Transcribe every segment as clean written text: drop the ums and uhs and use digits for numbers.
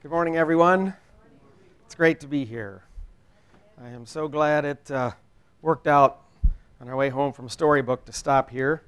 Good morning, everyone. It's great to be here. I am so glad it worked out on our way home from Storybook to stop here.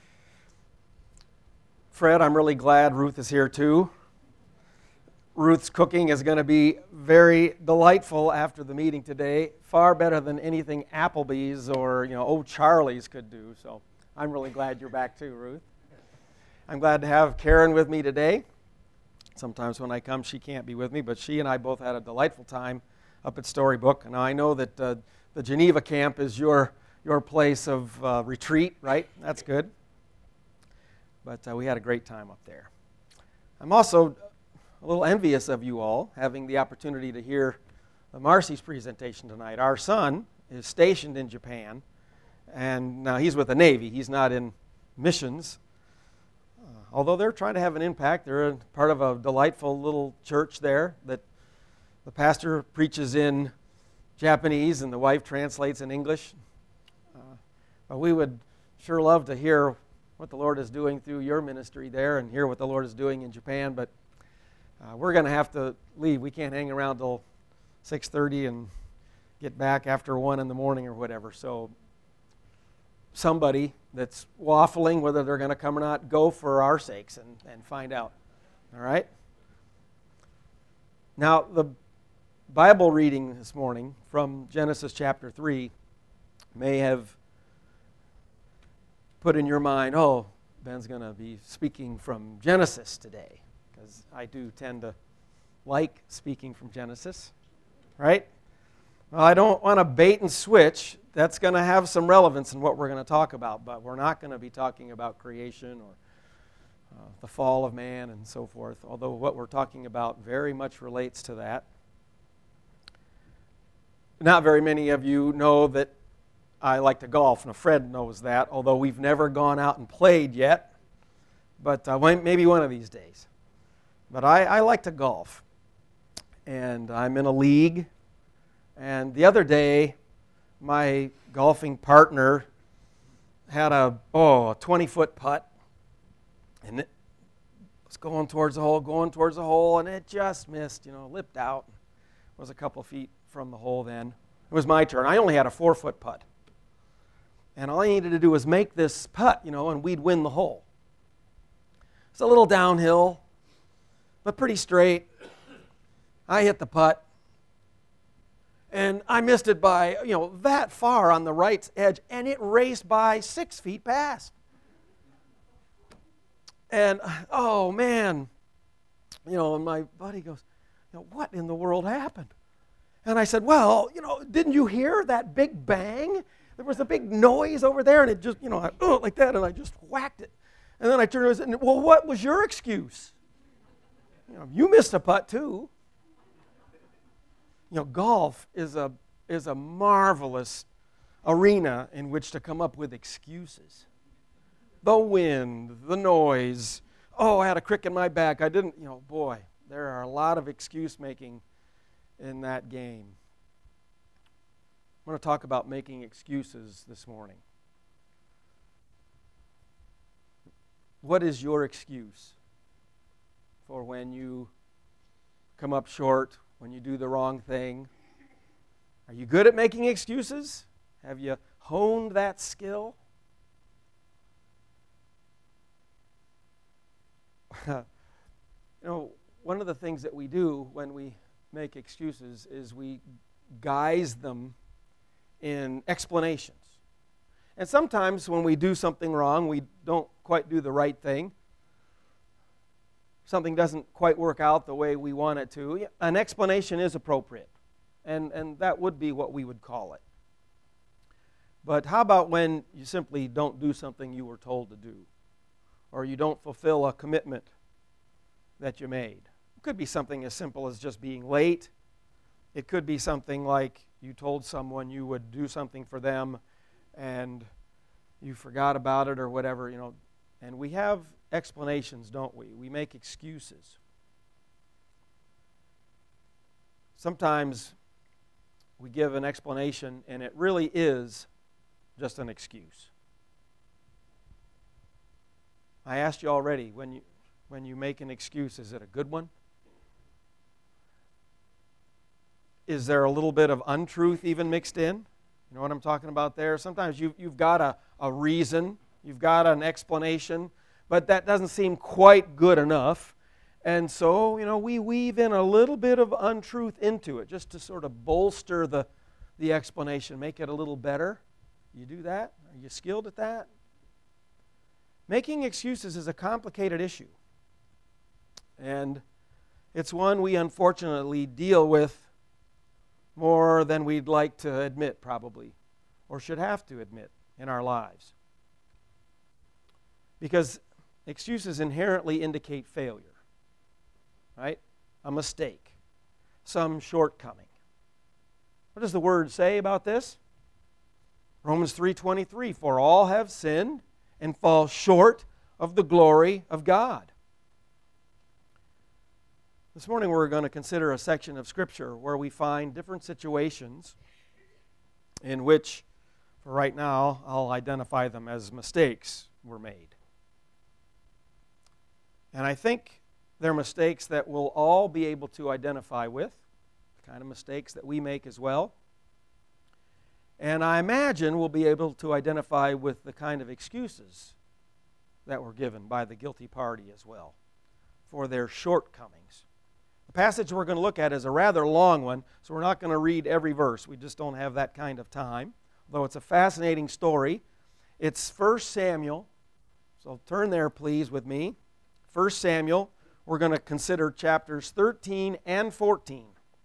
Fred, I'm really glad Ruth is here too. Ruth's cooking is going to be very delightful after the meeting today, far better than anything Applebee's or Old Charlie's could do. So I'm really glad you're back too, Ruth. I'm glad to have Karen with me today. Sometimes when I come, she can't be with me, but she and I both had a delightful time up at Storybook. Now, I know that the Geneva camp is your place of retreat, right? That's good. But we had a great time up there. I'm also a little envious of you all having the opportunity to hear Marcy's presentation tonight. Our son is stationed in Japan, and now he's with the Navy. He's not in missions. Although they're trying to have an impact, they're part of a delightful little church there that the pastor preaches in Japanese and the wife translates in English. But we would sure love to hear what the Lord is doing through your ministry there and hear what the Lord is doing in Japan. But we're going to have to leave. We can't hang around till 6:30 and get back after 1 in the morning or whatever. So somebody that's waffling whether they're going to come or not, go for our sakes and find out. All right? Now, the Bible reading this morning from Genesis chapter 3 may have put in your mind, oh, Ben's going to be speaking from Genesis today, because I do tend to like speaking from Genesis, right? Well, I don't want to bait and switch. That's going to have some relevance in what we're going to talk about, but we're not going to be talking about creation or the fall of man and so forth, although what we're talking about very much relates to that. Not very many of you know that I like to golf. Now, Fred knows that, although we've never gone out and played yet, but maybe one of these days. But I like to golf, and I'm in a league. And the other day, my golfing partner had a 20-foot putt, and it was going towards the hole, and it just missed, lipped out. It was a couple of feet from the hole then. It was my turn. I only had a 4-foot putt. And all I needed to do was make this putt, and we'd win the hole. It's a little downhill, but pretty straight. I hit the putt. And I missed it by, that far on the right edge, and it raced by 6 feet past. And, oh, man, and my buddy goes, what in the world happened? And I said, well, didn't you hear that big bang? There was a big noise over there, and it just, like that, and I just whacked it. And then I turned around and said, well, what was your excuse? You missed a putt, too. Golf is a marvelous arena in which to come up with excuses. The wind, the noise, I had a crick in my back. I didn't, boy, there are a lot of excuse making in that game. I want to talk about making excuses this morning. What is your excuse for when you come up short, when you do the wrong thing? Are you good at making excuses? Have you honed that skill? One of the things that we do when we make excuses is we guise them in explanations. And sometimes when we do something wrong, we don't quite do the right thing. Something doesn't quite work out the way we want it to, an explanation is appropriate. And that would be what we would call it. But how about when you simply don't do something you were told to do? Or you don't fulfill a commitment that you made? It could be something as simple as just being late. It could be something like you told someone you would do something for them and you forgot about it or whatever, And we have explanations, don't we? We make excuses. Sometimes we give an explanation and it really is just an excuse. I asked you already, when you make an excuse, is it a good one? is there a little bit of untruth even mixed in? You know what I'm talking about there? Sometimes you've got a reason, you've got an explanation, but that doesn't seem quite good enough. And so, we weave in a little bit of untruth into it just to sort of bolster the explanation, make it a little better. You do that? Are you skilled at that? Making excuses is a complicated issue. And it's one we unfortunately deal with more than we'd like to admit, probably, or should have to admit in our lives. Because excuses inherently indicate failure, right? A mistake, some shortcoming. What does the Word say about this? Romans 3:23, for all have sinned and fall short of the glory of God. This morning we're going to consider a section of Scripture where we find different situations in which, for right now, I'll identify them as mistakes were made. And I think they're mistakes that we'll all be able to identify with, the kind of mistakes that we make as well. And I imagine we'll be able to identify with the kind of excuses that were given by the guilty party as well for their shortcomings. The passage we're going to look at is a rather long one, so we're not going to read every verse. We just don't have that kind of time, though it's a fascinating story. It's 1 Samuel, so turn there, please, with me. 1 Samuel, we're going to consider chapters 13 and 14.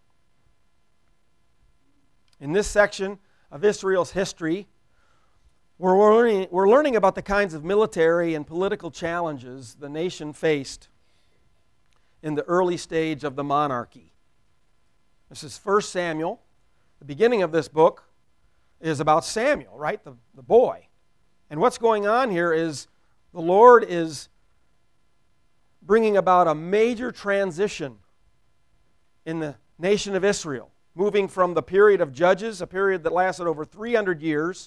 In this section of Israel's history, we're learning about the kinds of military and political challenges the nation faced in the early stage of the monarchy. This is 1 Samuel. The beginning of this book is about Samuel, right? The boy. And what's going on here is the Lord is bringing about a major transition in the nation of Israel, moving from the period of Judges, a period that lasted over 300 years,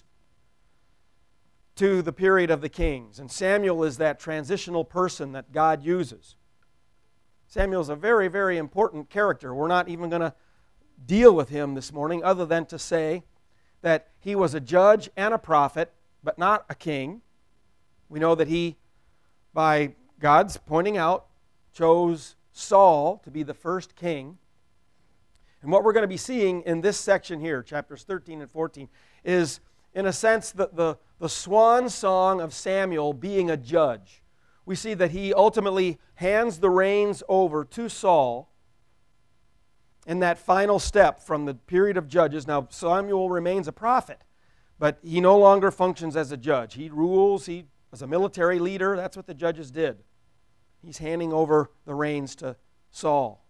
to the period of the kings. And Samuel is that transitional person that God uses. Samuel's a very, very important character. We're not even going to deal with him this morning other than to say that he was a judge and a prophet, but not a king. We know that he, by God's pointing out, chose Saul to be the first king. And what we're going to be seeing in this section here, chapters 13 and 14, is, in a sense, the swan song of Samuel being a judge. We see that he ultimately hands the reins over to Saul in that final step from the period of Judges. Now, Samuel remains a prophet, but he no longer functions as a judge. He rules, he was a military leader. That's what the judges did. He's handing over the reins to Saul.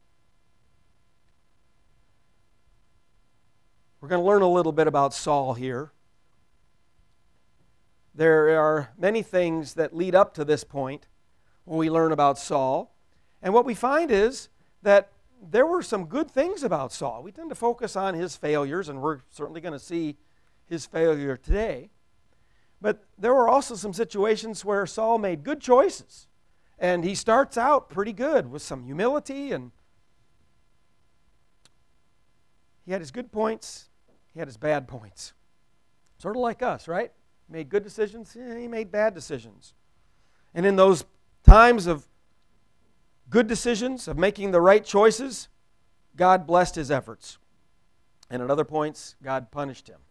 We're going to learn a little bit about Saul here. There are many things that lead up to this point when we learn about Saul. And what we find is that there were some good things about Saul. We tend to focus on his failures, and we're certainly going to see his failure today. But there were also some situations where Saul made good choices. And he starts out pretty good with some humility, and he had his good points, he had his bad points. Sort of like us, right? Made good decisions, he made bad decisions. And in those times of good decisions, of making the right choices, God blessed his efforts. And at other points, God punished him.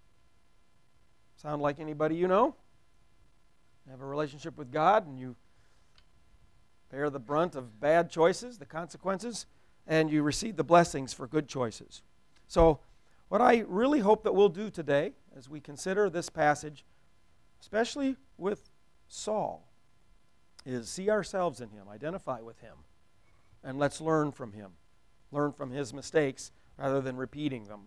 Sound like anybody you know? You have a relationship with God and you bear the brunt of bad choices, the consequences, and you receive the blessings for good choices. So, what I really hope that we'll do today as we consider this passage, especially with Saul, is see ourselves in him, identify with him, and let's learn from him. Learn from his mistakes rather than repeating them.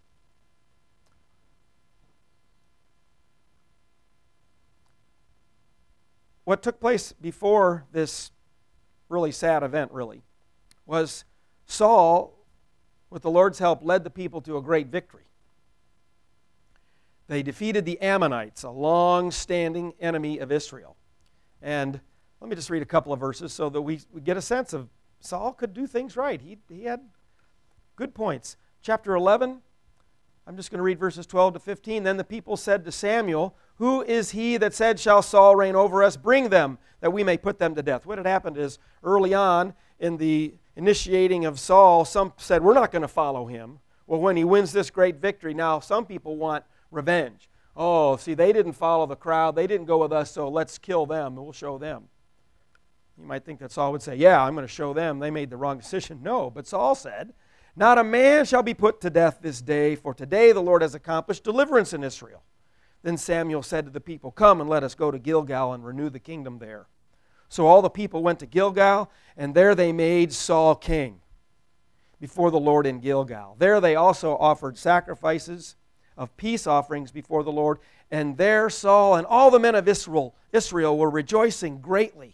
What took place before this really sad event, was Saul, with the Lord's help, led the people to a great victory. They defeated the Ammonites, a long-standing enemy of Israel. And let me just read a couple of verses so that we get a sense of Saul could do things right. He had good points. chapter 11, I'm just going to read verses 12 to 15. Then the people said to Samuel, "Who is he that said, 'Shall Saul reign over us?' Bring them, that we may put them to death." What had happened is, early on in the initiating of Saul, some said, "We're not going to follow him." Well, when he wins this great victory, now some people want revenge. Oh, see, they didn't follow the crowd. They didn't go with us, so let's kill them and we'll show them. You might think that Saul would say, "Yeah, I'm going to show them. They made the wrong decision." No, but Saul said, "Not a man shall be put to death this day, for today the Lord has accomplished deliverance in Israel." Then Samuel said to the people, "Come and let us go to Gilgal and renew the kingdom there." So all the people went to Gilgal, and there they made Saul king before the Lord in Gilgal. There they also offered sacrifices of peace offerings before the Lord, and there Saul and all the men of Israel were rejoicing greatly.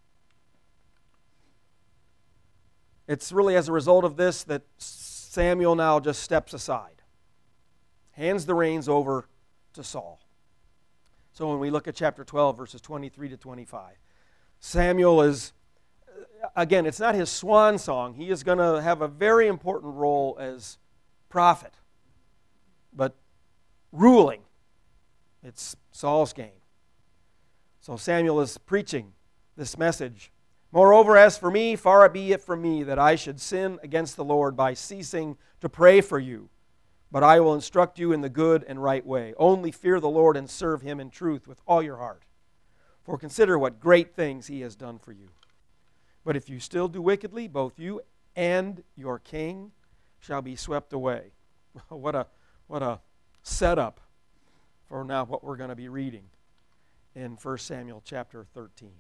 It's really as a result of this that Samuel now just steps aside, hands the reins over to Saul. So when we look at chapter 12, verses 23 to 25, Samuel is, again, it's not his swan song. He is going to have a very important role as prophet. But ruling, it's Saul's game. So Samuel is preaching this message. "Moreover, as for me, far be it from me that I should sin against the Lord by ceasing to pray for you. But I will instruct you in the good and right way. Only fear the Lord and serve him in truth with all your heart. For consider what great things he has done for you. But if you still do wickedly, both you and your king shall be swept away." What a setup for now what we're going to be reading in 1 Samuel chapter 13.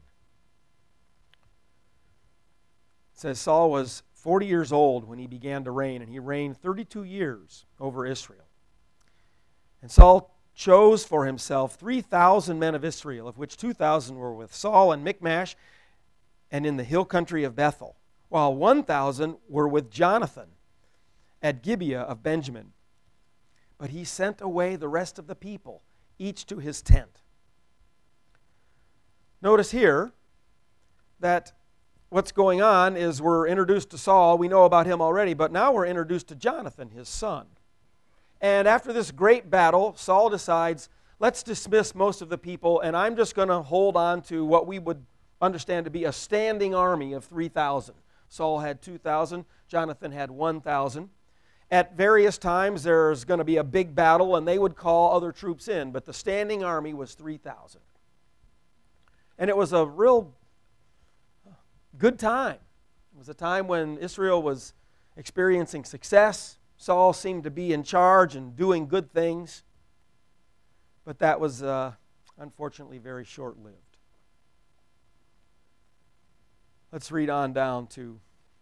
It says Saul was 40 years old when he began to reign, and he reigned 32 years over Israel. And Saul chose for himself 3,000 men of Israel, of which 2,000 were with Saul in Michmash and in the hill country of Bethel, while 1,000 were with Jonathan at Gibeah of Benjamin. But he sent away the rest of the people, each to his tent. Notice here that what's going on is we're introduced to Saul. We know about him already, but now we're introduced to Jonathan, his son. And after this great battle, Saul decides, let's dismiss most of the people, and I'm just going to hold on to what we would understand to be a standing army of 3,000. Saul had 2,000. Jonathan had 1,000. At various times, there's going to be a big battle, and they would call other troops in, but the standing army was 3,000. And it was a real good time. It was a time when Israel was experiencing success. Saul seemed to be in charge and doing good things. But that was unfortunately very short-lived. Let's read on down to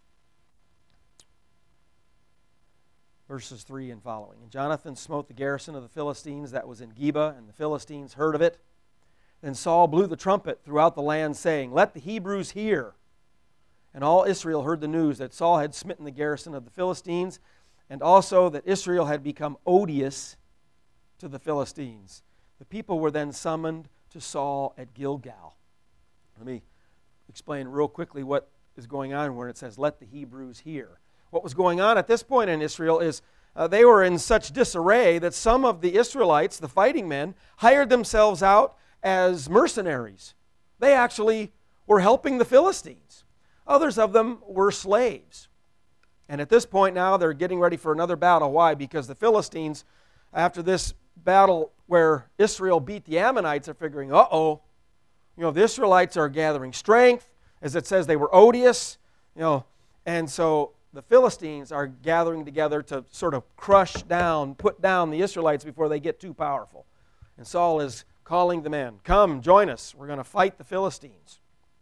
verses 3 and following. "And Jonathan smote the garrison of the Philistines that was in Geba, and the Philistines heard of it. Then Saul blew the trumpet throughout the land, saying, 'Let the Hebrews hear.' And all Israel heard the news that Saul had smitten the garrison of the Philistines, and also that Israel had become odious to the Philistines. The people were then summoned to Saul at Gilgal." Let me explain real quickly what is going on when it says, "Let the Hebrews hear." What was going on at this point in Israel is they were in such disarray that some of the Israelites, the fighting men, hired themselves out as mercenaries. They actually were helping the Philistines. Others of them were slaves. And at this point now, they're getting ready for another battle. Why? Because the Philistines, after this battle where Israel beat the Ammonites, are figuring, the Israelites are gathering strength. As it says, they were odious. And so the Philistines are gathering together to sort of put down the Israelites before they get too powerful. And Saul is calling the men, "Come, join us. We're going to fight the Philistines."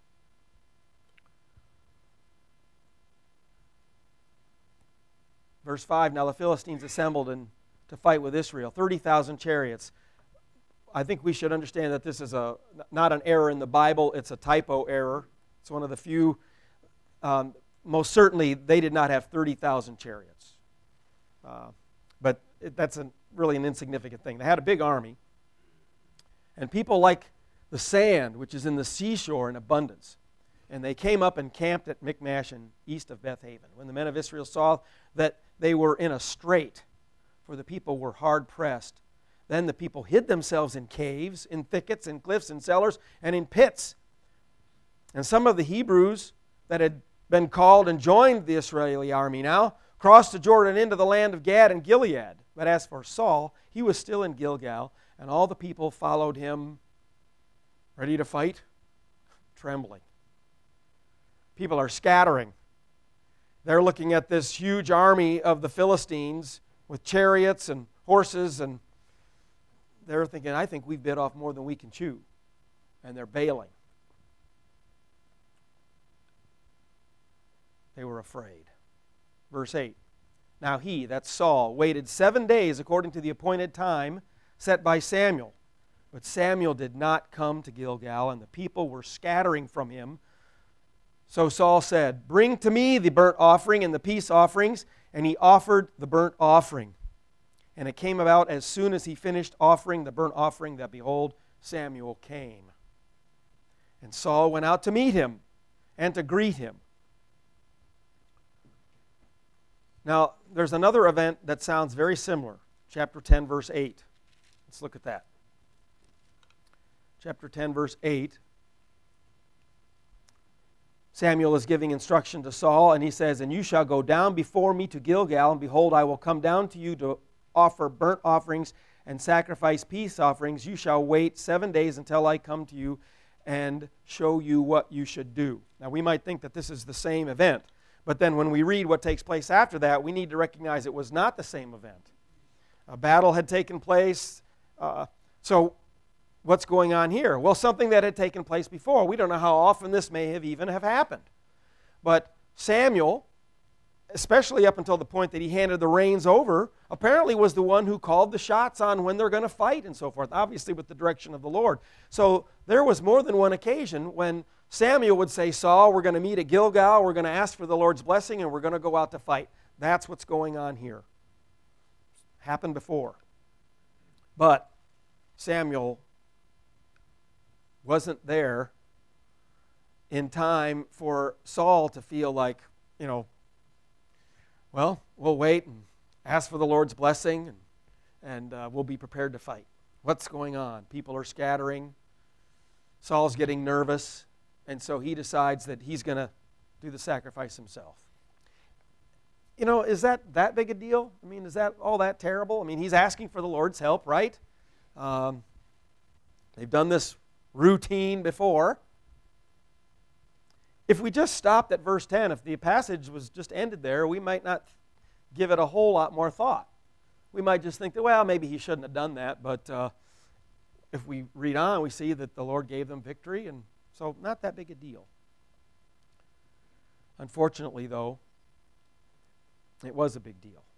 Verse 5, "Now the Philistines assembled to fight with Israel, 30,000 chariots." I think we should understand that this is not an error in the Bible, it's a typo error. It's one of the few. Most certainly, they did not have 30,000 chariots. But that's really an insignificant thing. They had a big army. And people like the sand, which is in the seashore in abundance. And they came up and camped at Michmash and east of Beth Haven. When the men of Israel saw that they were in a strait, for the people were hard pressed. Then the people hid themselves in caves, in thickets, in cliffs, in cellars, and in pits. And some of the Hebrews that had been called and joined the Israeli army now crossed the Jordan into the land of Gad and Gilead. But as for Saul, he was still in Gilgal, and all the people followed him, ready to fight, trembling. People are scattering. They're looking at this huge army of the Philistines with chariots and horses, and they're thinking, I think we've bit off more than we can chew. And they're bailing. They were afraid. Verse 8. Now he, that's Saul, waited 7 days according to the appointed time set by Samuel. But Samuel did not come to Gilgal, and the people were scattering from him. So Saul said, bring to me the burnt offering and the peace offerings. And he offered the burnt offering. And it came about as soon as he finished offering the burnt offering that, behold, Samuel came. And Saul went out to meet him and to greet him. Now, there's another event that sounds very similar. Chapter 10, verse 8. Let's look at that. Chapter 10, verse 8. Samuel is giving instruction to Saul, and he says, and you shall go down before me to Gilgal, and behold, I will come down to you to offer burnt offerings and sacrifice peace offerings. You shall wait 7 days until I come to you and show you what you should do. Now, we might think that this is the same event, but then when we read what takes place after that, we need to recognize it was not the same event. A battle had taken place. So what's going on here? Well, something that had taken place before. We don't know how often this may have even have happened. But Samuel, especially up until the point that he handed the reins over, apparently was the one who called the shots on when they're going to fight and so forth, obviously with the direction of the Lord. So there was more than one occasion when Samuel would say, Saul, we're going to meet at Gilgal, we're going to ask for the Lord's blessing, and we're going to go out to fight. That's what's going on here. Happened before. But Samuel wasn't there in time for Saul to feel like, well, we'll wait and ask for the Lord's blessing, and we'll be prepared to fight. What's going on? People are scattering. Saul's getting nervous, and so he decides that he's going to do the sacrifice himself. Is that big a deal? I mean, is that all that terrible? I mean, he's asking for the Lord's help, right? They've done this routine before. If we just stopped at verse 10, if the passage was just ended there, we might not give it a whole lot more thought. We might just think that, well, maybe he shouldn't have done that, but if we read on, we see that the Lord gave them victory, and so not that big a deal. Unfortunately, though, it was a big deal.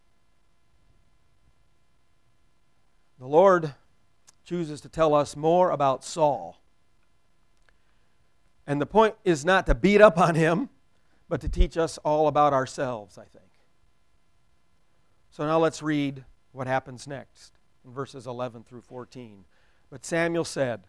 The Lord chooses to tell us more about Saul. And the point is not to beat up on him, but to teach us all about ourselves, I think. So now let's read what happens next in verses 11 through 14. But Samuel said,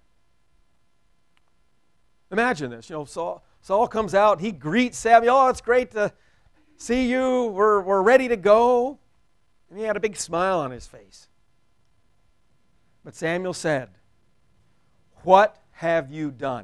imagine this, Saul comes out, he greets Samuel, oh, it's great to see you, we're ready to go. And he had a big smile on his face. But Samuel said, what have you done?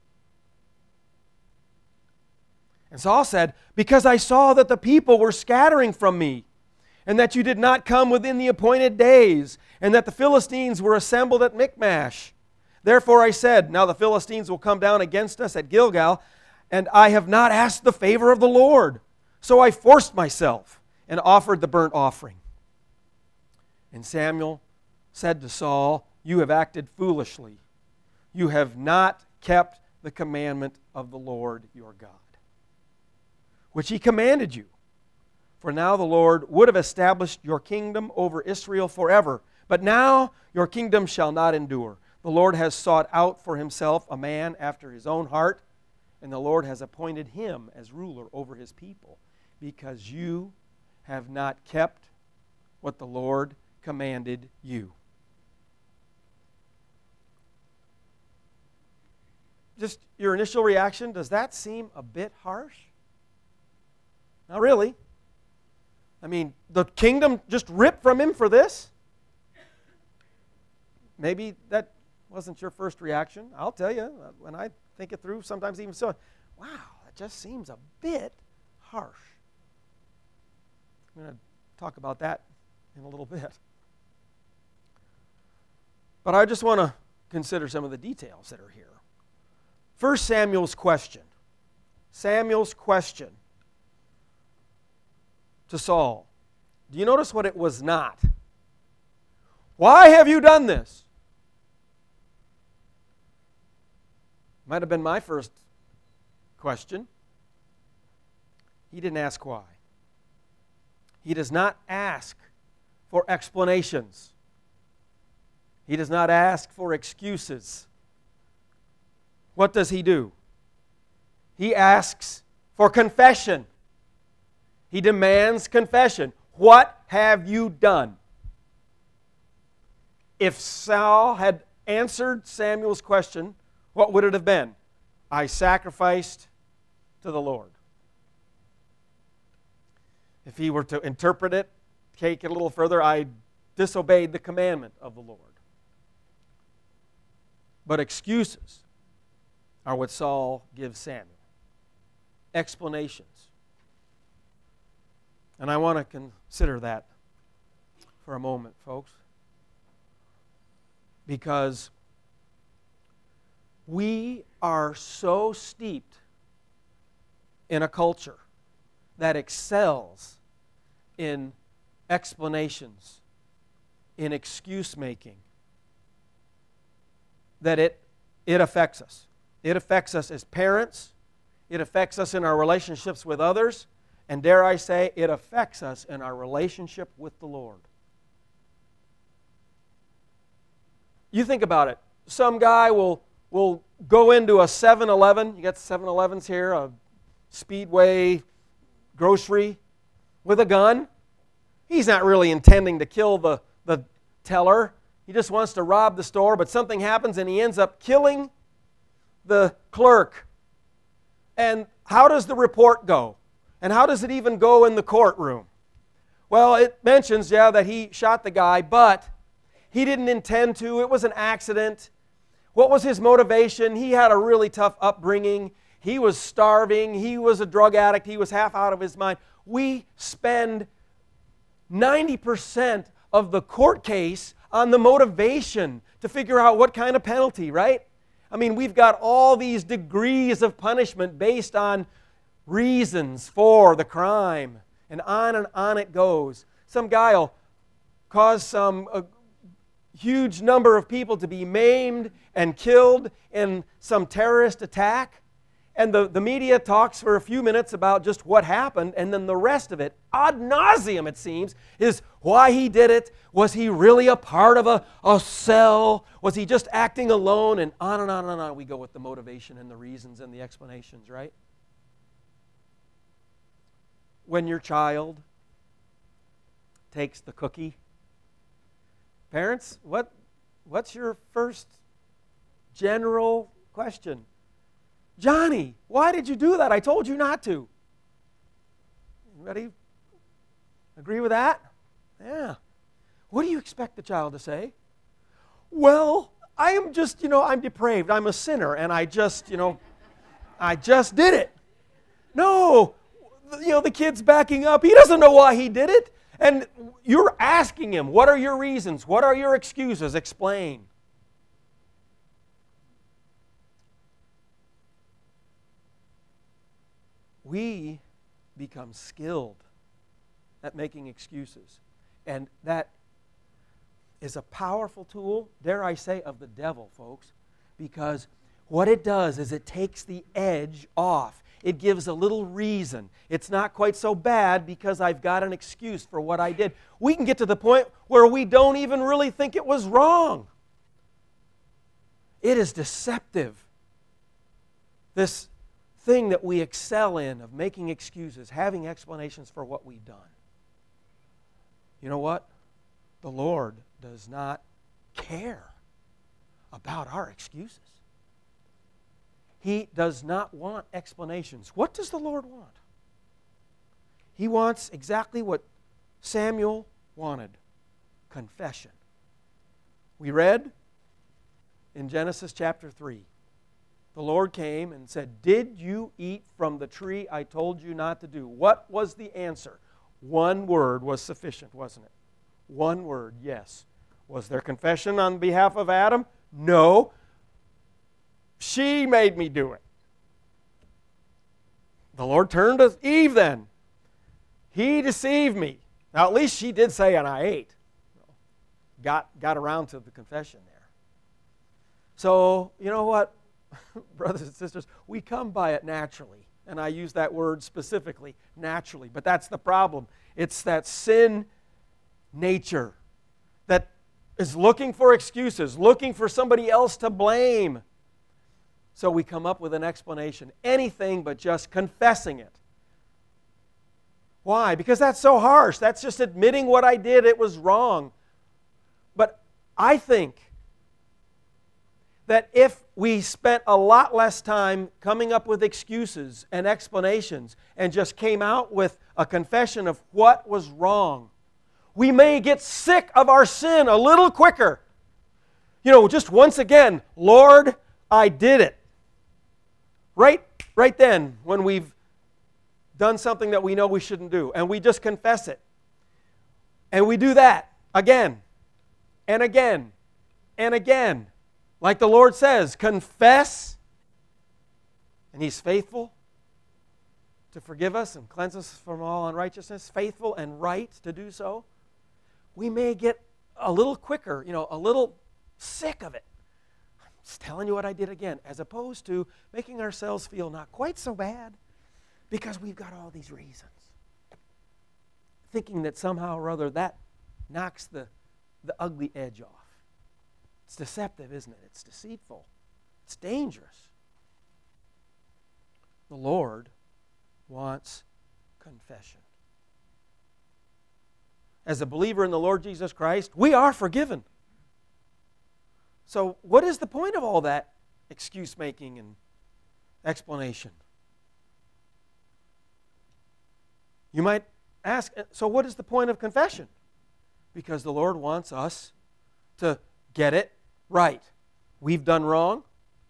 And Saul said, because I saw that the people were scattering from me, and that you did not come within the appointed days, and that the Philistines were assembled at Michmash. Therefore I said, now the Philistines will come down against us at Gilgal, and I have not asked the favor of the Lord. So I forced myself and offered the burnt offering. And Samuel said to Saul, you have acted foolishly. You have not kept the commandment of the Lord your God, which he commanded you. For now the Lord would have established your kingdom over Israel forever. But now your kingdom shall not endure. The Lord has sought out for himself a man after his own heart, and the Lord has appointed him as ruler over his people, because you have not kept what the Lord commanded you. Just your initial reaction, does that seem a bit harsh? Not really. I mean, the kingdom just ripped from him for this? Maybe that wasn't your first reaction. I'll tell you, when I think it through, sometimes even so, wow, that just seems a bit harsh. I'm going to talk about that in a little bit. But I just want to consider some of the details that are here. First, Samuel's question. Samuel's question to Saul. Do you notice what it was not? Why have you done this? Might have been my first question. He didn't ask why. He does not ask for explanations. He does not ask for excuses. What does he do? He asks for confession. He demands confession. What have you done? If Saul had answered Samuel's question, what would it have been? I sacrificed to the Lord. If he were to interpret it, take it a little further, I disobeyed the commandment of the Lord. But excuses are what Saul gives Samuel. Explanations. And I want to consider that for a moment, folks. Because we are so steeped in a culture that excels in explanations, in excuse making, that it affects us. It affects us as parents. It affects us in our relationships with others. And dare I say, it affects us in our relationship with the Lord. You think about it. Some guy will go into a 7-Eleven. You got 7-Elevens here, a Speedway grocery, with a gun. He's not really intending to kill the teller. He just wants to rob the store, but something happens and he ends up killing the clerk. And how does the report go? And how does it even go in the courtroom? Well, it mentions, that he shot the guy, but he didn't intend to. It was an accident. What was his motivation? He had a really tough upbringing. He was starving. He was a drug addict. He was half out of his mind. We spend 90% of the court case on the motivation to figure out what kind of penalty, right? I mean, we've got all these degrees of punishment based on reasons for the crime, and on it goes. Some guy will cause a huge number of people to be maimed and killed in some terrorist attack, and the media talks for a few minutes about just what happened, and then the rest of it, ad nauseum it seems, is why he did it. Was he really a part of a cell? Was he just acting alone? And on and on and on we go with the motivation and the reasons and the explanations, right? When your child takes the cookie, parents, what's your first general question? Johnny, why did you do that? I told you not to. Anybody agree with that? Yeah. What do you expect the child to say? Well, I am just, I'm depraved. I'm a sinner, and I just did it. No, the kid's backing up. He doesn't know why he did it. And you're asking him, what are your reasons? What are your excuses? Explain. We become skilled at making excuses. And that is a powerful tool, dare I say, of the devil, folks. Because what it does is it takes the edge off. It gives a little reason. It's not quite so bad because I've got an excuse for what I did. We can get to the point where we don't even really think it was wrong. It is deceptive. This thing that we excel in of making excuses, having explanations for what we've done. You know what? The Lord does not care about our excuses. He does not want explanations. What does the Lord want? He wants exactly what Samuel wanted confession. We read in Genesis chapter 3, the Lord came and said, "Did you eat from the tree I told you not to do?" What was the answer? One word was sufficient, wasn't it? One word, yes. Was there confession on behalf of Adam? No. She made me do it. The Lord turned to Eve then. He deceived me. Now at least she did say, and I ate. Got around to the confession there. So, you know what, brothers and sisters, we come by it naturally. And I use that word specifically, naturally. But that's the problem. It's that sin nature that is looking for excuses, looking for somebody else to blame. So we come up with an explanation, anything but just confessing it. Why? Because that's so harsh. That's just admitting what I did, it was wrong. But I think that if we spent a lot less time coming up with excuses and explanations and just came out with a confession of what was wrong, we may get sick of our sin a little quicker. You know, just once again, Lord, I did it. Right then, when we've done something that we know we shouldn't do, and we just confess it. And we do that again and again and again. Like the Lord says, confess, and He's faithful to forgive us and cleanse us from all unrighteousness, faithful and right to do so. We may get a little quicker, a little sick of it. I'm just telling you what I did again, as opposed to making ourselves feel not quite so bad because we've got all these reasons. Thinking that somehow or other that knocks the ugly edge off. It's deceptive, isn't it? It's deceitful. It's dangerous. The Lord wants confession. As a believer in the Lord Jesus Christ, we are forgiven. So what is the point of all that excuse making and explanation? You might ask, so what is the point of confession? Because the Lord wants us to get it right. We've done wrong,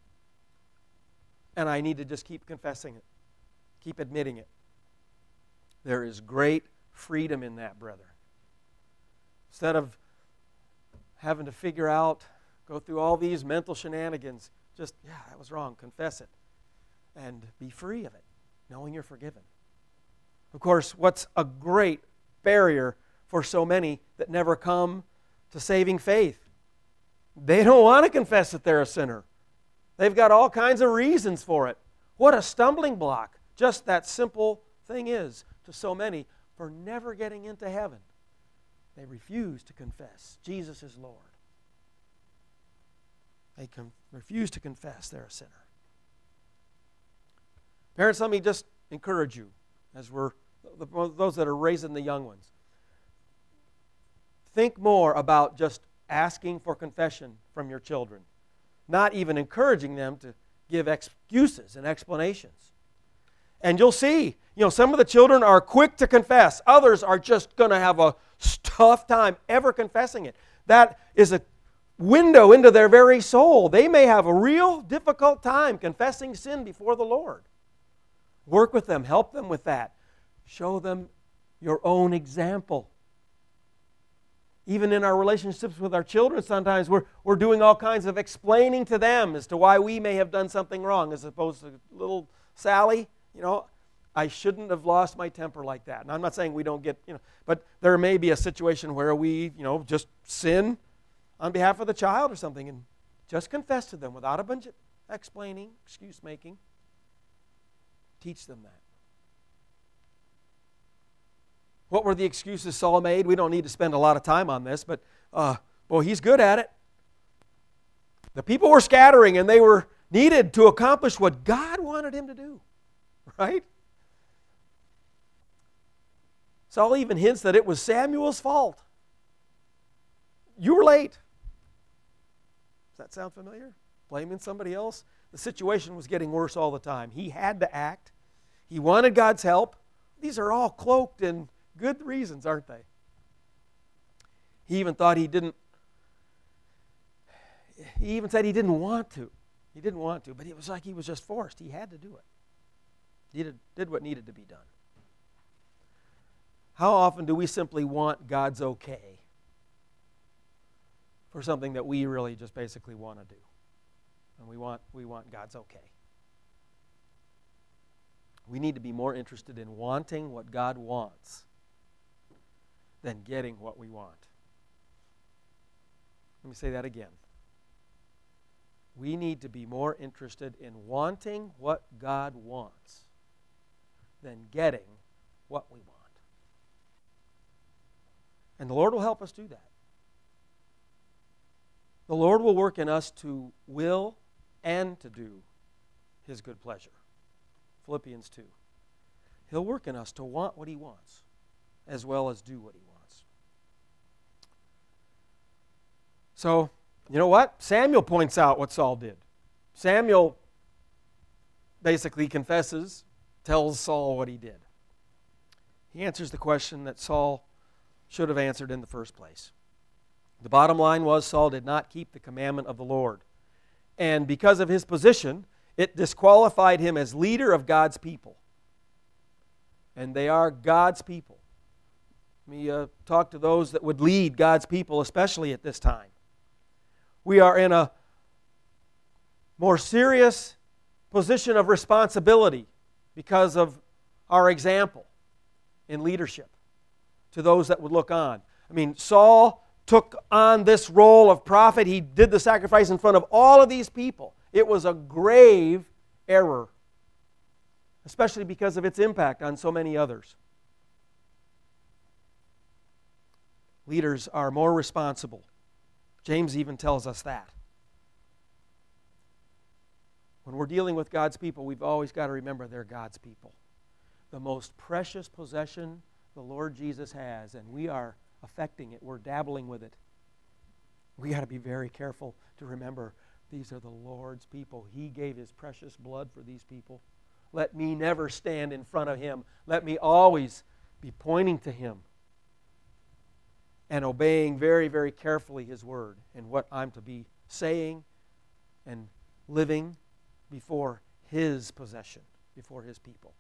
and I need to just keep confessing it, keep admitting it. There is great freedom in that, brethren. Instead of having to figure out, go through all these mental shenanigans, just, that was wrong, confess it, and be free of it, knowing you're forgiven. Of course, what's a great barrier for so many that never come to saving faith? They don't want to confess that they're a sinner. They've got all kinds of reasons for it. What a stumbling block just that simple thing is to so many for never getting into heaven. They refuse to confess Jesus is Lord. They refuse to confess they're a sinner. Parents, let me just encourage you, as we're those that are raising the young ones. Think more about just asking for confession from your children, not even encouraging them to give excuses and explanations. And you'll see, some of the children are quick to confess. Others are just going to have a tough time ever confessing it. That is a window into their very soul. They may have a real difficult time confessing sin before the Lord. Work with them. Help them with that. Show them your own example. Even in our relationships with our children, sometimes we're doing all kinds of explaining to them as to why we may have done something wrong, as opposed to little Sally, I shouldn't have lost my temper like that. And I'm not saying we don't get, but there may be a situation where we, just sin on behalf of the child or something and just confess to them without a bunch of explaining, excuse making. Teach them that. What were the excuses Saul made? We don't need to spend a lot of time on this, but, he's good at it. The people were scattering, and they were needed to accomplish what God wanted him to do, right? Saul even hints that it was Samuel's fault. You were late. Does that sound familiar? Blaming somebody else? The situation was getting worse all the time. He had to act. He wanted God's help. These are all cloaked in good reasons, aren't they? He even thought he even said he didn't want to. He didn't want to, but it was like he was just forced. He had to do it. He did what needed to be done. How often do we simply want God's okay for something that we really just basically want to do? And we want God's okay. We need to be more interested in wanting what God wants than getting what we want. Let me say that again. We need to be more interested in wanting what God wants than getting what we want. And the Lord will help us do that. The Lord will work in us to will and to do His good pleasure. Philippians 2. He'll work in us to want what He wants as well as do what He wants. So, you know what? Samuel points out what Saul did. Samuel basically confesses, tells Saul what he did. He answers the question that Saul should have answered in the first place. The bottom line was Saul did not keep the commandment of the Lord. And because of his position, it disqualified him as leader of God's people. And they are God's people. Let me talk to those that would lead God's people, especially at this time. We are in a more serious position of responsibility because of our example in leadership to those that would look on. I mean, Saul took on this role of prophet. He did the sacrifice in front of all of these people. It was a grave error, especially because of its impact on so many others. Leaders are more responsible. James even tells us that. When we're dealing with God's people, we've always got to remember they're God's people. The most precious possession the Lord Jesus has, and we are affecting it. We're dabbling with it. We got to be very careful to remember these are the Lord's people. He gave His precious blood for these people. Let me never stand in front of Him. Let me always be pointing to Him and obeying very, very carefully His word and what I'm to be saying and living before His possession, before His people.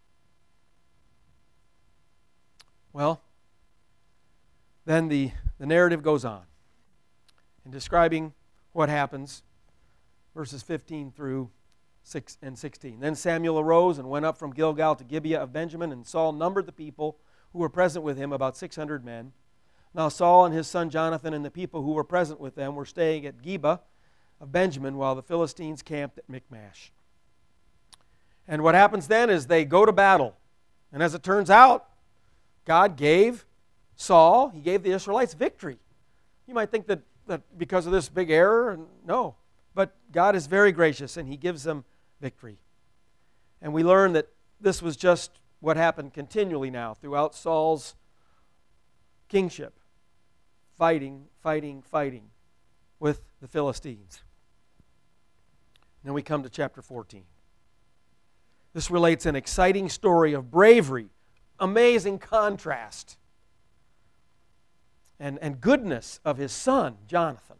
Well, then the narrative goes on in describing what happens, verses 15 through 6 and 16. Then Samuel arose and went up from Gilgal to Gibeah of Benjamin, and Saul numbered the people who were present with him, about 600 men. Now Saul and his son Jonathan and the people who were present with them were staying at Gibeah of Benjamin while the Philistines camped at Michmash. And what happens then is they go to battle. And as it turns out, God gave Saul, He gave the Israelites victory. You might think that because of this big error, no. But God is very gracious and He gives them victory. And we learn that this was just what happened continually now throughout Saul's kingship. Fighting with the Philistines. Then we come to chapter 14. This relates an exciting story of bravery, amazing contrast, and goodness of his son, Jonathan.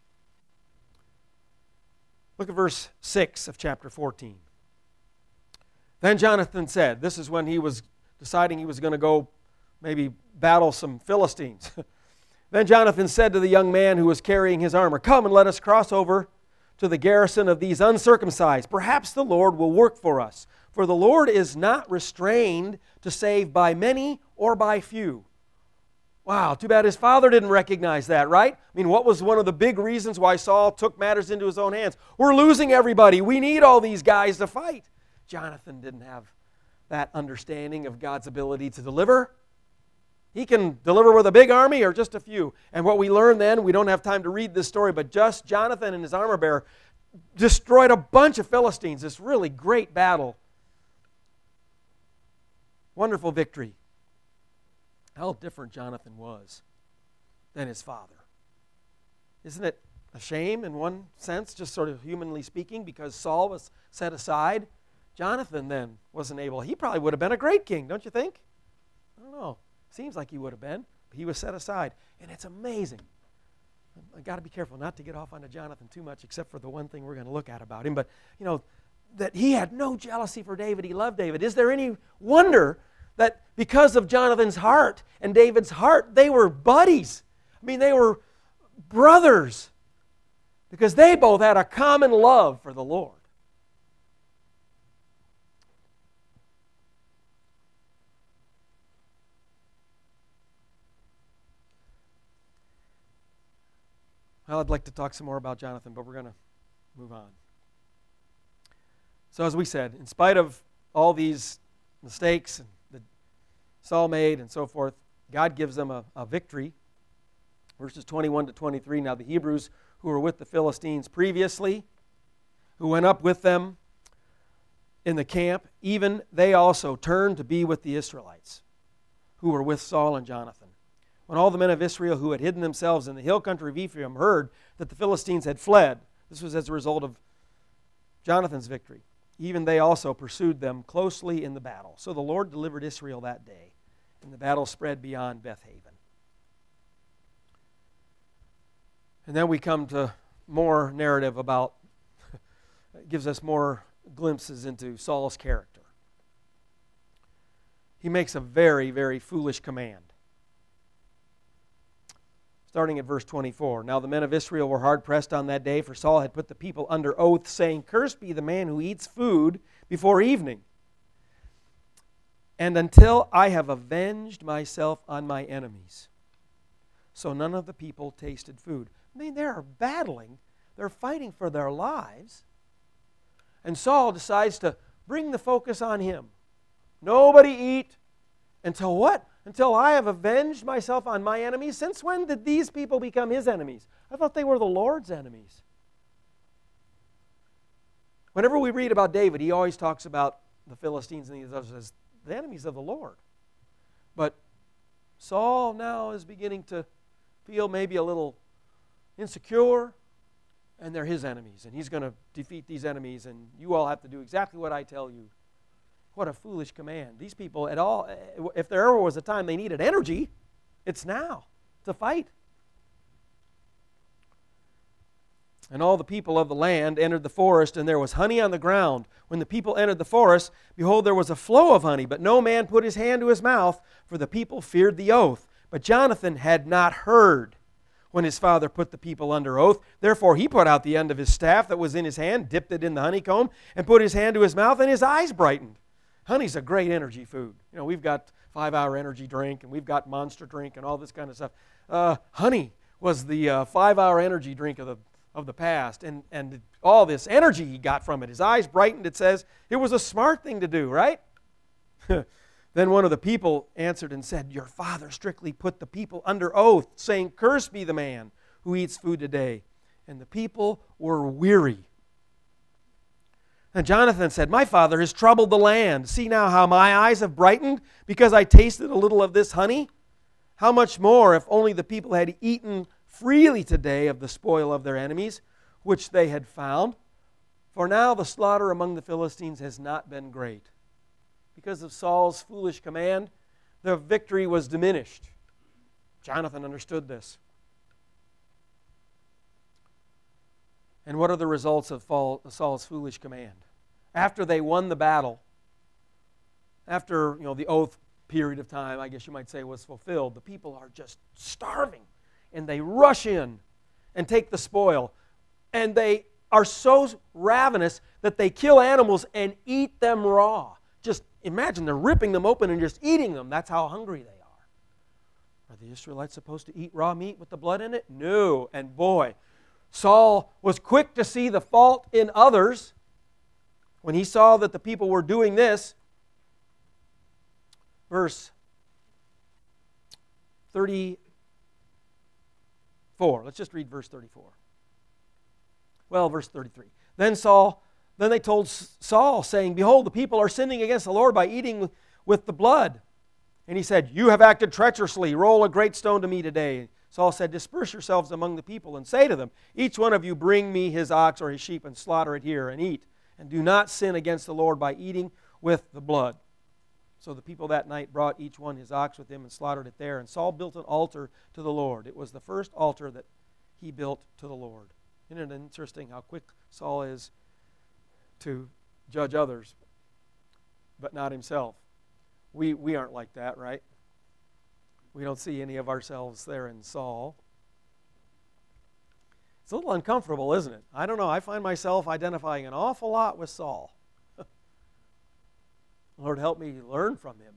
Look at verse 6 of chapter 14. Then Jonathan said, this is when he was deciding he was going to go maybe battle some Philistines. Then Jonathan said to the young man who was carrying his armor, "Come and let us cross over to the garrison of these uncircumcised. Perhaps the Lord will work for us. For the Lord is not restrained to save by many or by few." Wow, too bad his father didn't recognize that, right? I mean, what was one of the big reasons why Saul took matters into his own hands? We're losing everybody. We need all these guys to fight. Jonathan didn't have that understanding of God's ability to deliver. He can deliver with a big army or just a few. And what we learn then, we don't have time to read this story, but just Jonathan and his armor bearer destroyed a bunch of Philistines. This really great battle. Wonderful victory. How different Jonathan was than his father. Isn't it a shame in one sense, just sort of humanly speaking, because Saul was set aside? Jonathan then wasn't able. He probably would have been a great king, don't you think? I don't know. Seems like he would have been. But he was set aside. And it's amazing. I've got to be careful not to get off onto Jonathan too much, except for the one thing we're going to look at about him. But, that he had no jealousy for David. He loved David. Is there any wonder that because of Jonathan's heart and David's heart, they were buddies? I mean, they were brothers because they both had a common love for the Lord. Well, I'd like to talk some more about Jonathan, but we're going to move on. So as we said, in spite of all these mistakes that Saul made and so forth, God gives them a victory. Verses 21 to 23, now the Hebrews who were with the Philistines previously, who went up with them in the camp, even they also turned to be with the Israelites who were with Saul and Jonathan. When all the men of Israel who had hidden themselves in the hill country of Ephraim heard that the Philistines had fled, this was as a result of Jonathan's victory, even they also pursued them closely in the battle. So the Lord delivered Israel that day, and the battle spread beyond Beth-Haven. And then we come to more narrative about, it gives us more glimpses into Saul's character. He makes a very, very foolish command. Starting at verse 24. Now the men of Israel were hard pressed on that day, for Saul had put the people under oath, saying, Cursed be the man who eats food before evening, and until I have avenged myself on my enemies. So none of the people tasted food. I mean, they're battling. They're fighting for their lives. And Saul decides to bring the focus on him. Nobody eat until what? Until I have avenged myself on my enemies. Since when did these people become his enemies? I thought they were the Lord's enemies. Whenever we read about David, he always talks about the Philistines and these others as the enemies of the Lord. But Saul now is beginning to feel maybe a little insecure, and they're his enemies. And he's going to defeat these enemies, and you all have to do exactly what I tell you. What a foolish command. These people, at all, if there ever was a time they needed energy, it's now to fight. And all the people of the land entered the forest, and there was honey on the ground. When the people entered the forest, behold, there was a flow of honey, but no man put his hand to his mouth, for the people feared the oath. But Jonathan had not heard when his father put the people under oath. Therefore he put out the end of his staff that was in his hand, dipped it in the honeycomb, and put his hand to his mouth, and his eyes brightened. Honey's a great energy food. We've got 5-hour energy drink, and we've got Monster drink, and all this kind of stuff. Honey was the 5-hour energy drink of the past, and all this energy he got from it. His eyes brightened, it says. It was a smart thing to do, right? Then one of the people answered and said, Your father strictly put the people under oath, saying, Cursed be the man who eats food today. And the people were weary. And Jonathan said, My father has troubled the land. See now how my eyes have brightened because I tasted a little of this honey? How much more if only the people had eaten freely today of the spoil of their enemies, which they had found? For now the slaughter among the Philistines has not been great. Because of Saul's foolish command, the victory was diminished. Jonathan understood this. And what are the results of Saul's foolish command? After they won the battle, after the oath period of time, I guess you might say, was fulfilled, the people are just starving. And they rush in and take the spoil. And they are so ravenous that they kill animals and eat them raw. Just imagine, they're ripping them open and just eating them. That's how hungry they are. Are the Israelites supposed to eat raw meat with the blood in it? No. And boy, Saul was quick to see the fault in others. When he saw that the people were doing this, verse 34. Let's just read verse 34. Well, verse 33. Then they told Saul, saying, Behold, the people are sinning against the Lord by eating with the blood. And he said, You have acted treacherously. Roll a great stone to me today. Saul said, Disperse yourselves among the people and say to them, Each one of you bring me his ox or his sheep and slaughter it here and eat. And do not sin against the Lord by eating with the blood. So the people that night brought each one his ox with him and slaughtered it there. And Saul built an altar to the Lord. It was the first altar that he built to the Lord. Isn't it interesting how quick Saul is to judge others, but not himself? We aren't like that, right? We don't see any of ourselves there in Saul. It's a little uncomfortable, isn't it? I don't know. I find myself identifying an awful lot with Saul. Lord, help me learn from him.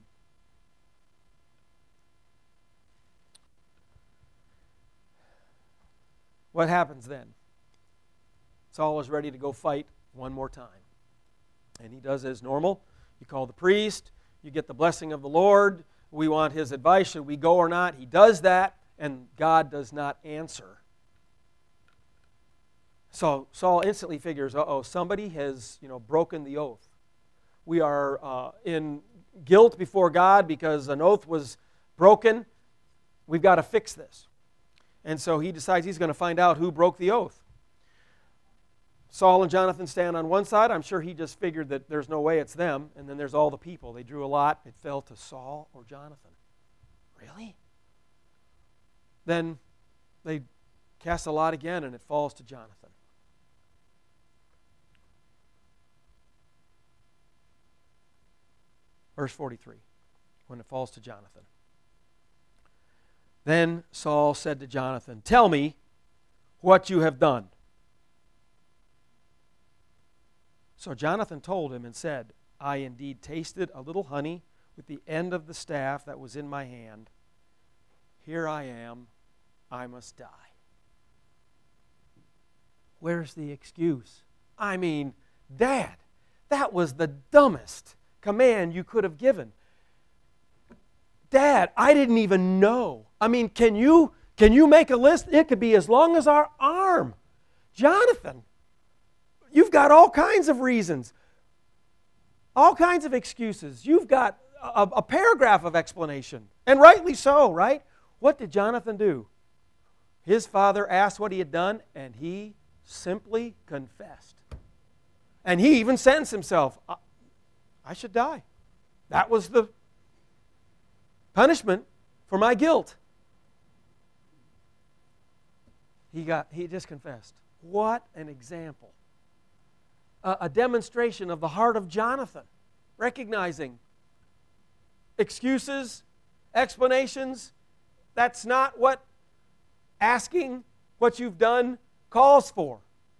What happens then? Saul is ready to go fight one more time. And he does as normal. You call the priest. You get the blessing of the Lord. We want his advice. Should we go or not? He does that, and God does not answer. So Saul instantly figures, somebody has broken the oath. We are in guilt before God because an oath was broken. We've got to fix this. And so he decides he's going to find out who broke the oath. Saul and Jonathan stand on one side. I'm sure he just figured that there's no way it's them. And then there's all the people. They drew a lot. It fell to Saul or Jonathan. Really? Then they cast a lot again, and it falls to Jonathan. Verse 43, when it falls to Jonathan. Then Saul said to Jonathan, "Tell me what you have done." So Jonathan told him and said, "I indeed tasted a little honey with the end of the staff that was in my hand. Here I am, I must die." Where's the excuse? I mean, Dad, that was the dumbest command you could have given. Dad, I didn't even know. I mean, can you make a list? It could be as long as our arm. Jonathan, you've got all kinds of reasons, all kinds of excuses. You've got a paragraph of explanation, and rightly so, right? What did Jonathan do? His father asked what he had done, and he simply confessed. And he even sentenced himself. I should die. That was the punishment for my guilt. He just confessed. What an example. A demonstration of the heart of Jonathan, recognizing excuses, explanations, that's not what asking what you've done calls for.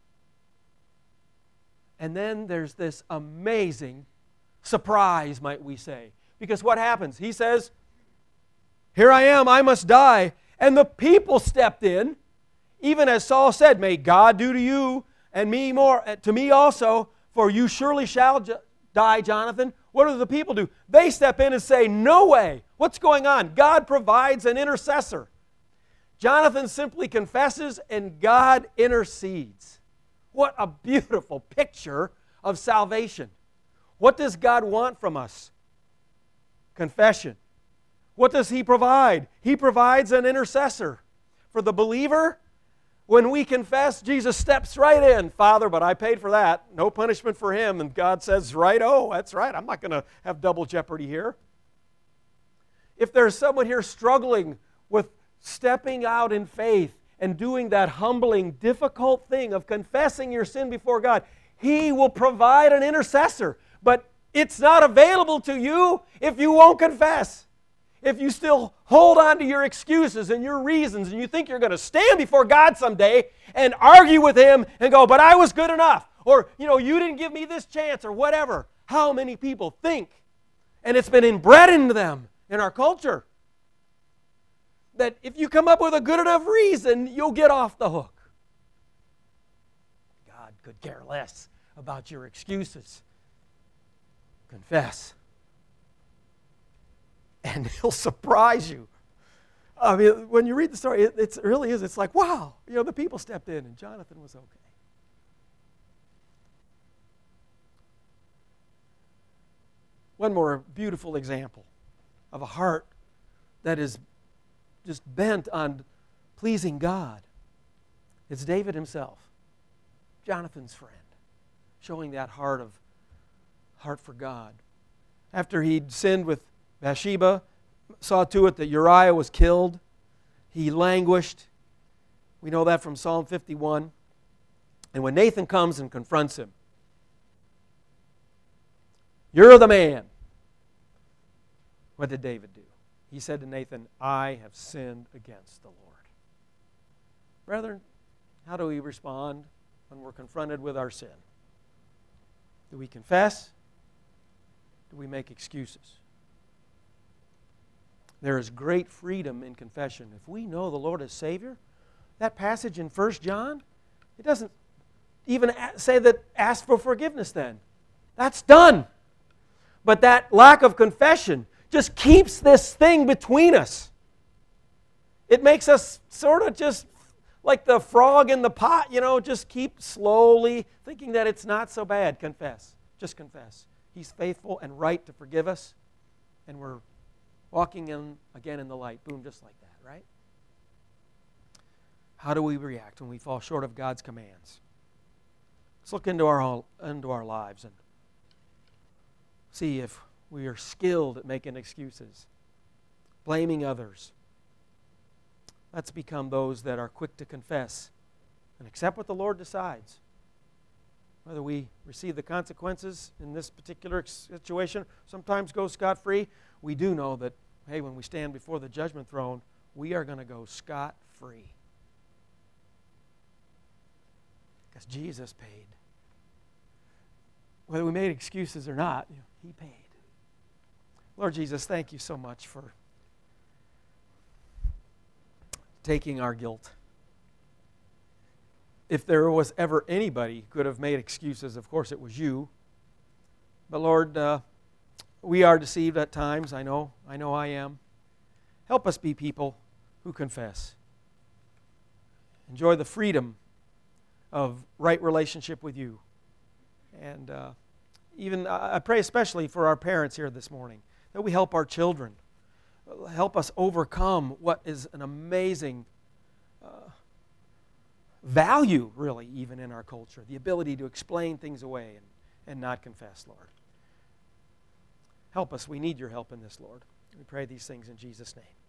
And then there's this amazing surprise, might we say. Because what happens? He says, "Here I am, I must die." And the people stepped in, even as Saul said, "May God do to you and me more, to me also, for you surely shall die, Jonathan." What do the people do? They step in and say, "No way. What's going on?" God provides an intercessor. Jonathan simply confesses and God intercedes. What a beautiful picture of salvation. What does God want from us? Confession. What does He provide? He provides an intercessor. For the believer, when we confess, Jesus steps right in. "Father, but I paid for that. No punishment for him." And God says, "Right, that's right. I'm not going to have double jeopardy here." If there's someone here struggling with stepping out in faith and doing that humbling, difficult thing of confessing your sin before God, He will provide an intercessor. But it's not available to you if you won't confess. If you still hold on to your excuses and your reasons and you think you're going to stand before God someday and argue with Him and go, "But I was good enough," or, "You didn't give me this chance," or whatever. How many people think, and it's been inbred into them in our culture, that if you come up with a good enough reason, you'll get off the hook. God could care less about your excuses. Confess. And He'll surprise you. I mean, when you read the story, it really is. It's like, wow, the people stepped in and Jonathan was okay. One more beautiful example of a heart that is just bent on pleasing God. It's David himself, Jonathan's friend, showing that heart for God. after he'd sinned with Bathsheba, saw to it that Uriah was killed. He languished. We know that from Psalm 51. And when Nathan comes and confronts him, "You're the man," what did David do? He said to Nathan, "I have sinned against the Lord." Brethren, how do we respond when we're confronted with our sin? Do we confess? Do we make excuses? There is great freedom in confession. If we know the Lord as Savior, that passage in 1 John, it doesn't even say that ask for forgiveness then. That's done. But that lack of confession just keeps this thing between us. It makes us sort of just like the frog in the pot, just keep slowly thinking that it's not so bad. Confess. Just confess. He's faithful and right to forgive us, and we're walking again in the light. Boom, just like that, right? How do we react when we fall short of God's commands? Let's look into our lives and see if we are skilled at making excuses, blaming others. Let's become those that are quick to confess and accept what the Lord decides. Whether we receive the consequences in this particular situation, sometimes go scot-free, we do know that, hey, when we stand before the judgment throne, we are going to go scot-free. Because Jesus paid. Whether we made excuses or not, He paid. Lord Jesus, thank you so much for taking our guilt. If there was ever anybody who could have made excuses, of course it was you. But Lord, we are deceived at times. I know I am. Help us be people who confess. Enjoy the freedom of right relationship with you. And even I pray especially for our parents here this morning, that we help our children. Help us overcome what is an amazing value, really, even in our culture. The ability to explain things away and not confess, Lord. Help us. We need your help in this, Lord. We pray these things in Jesus' name.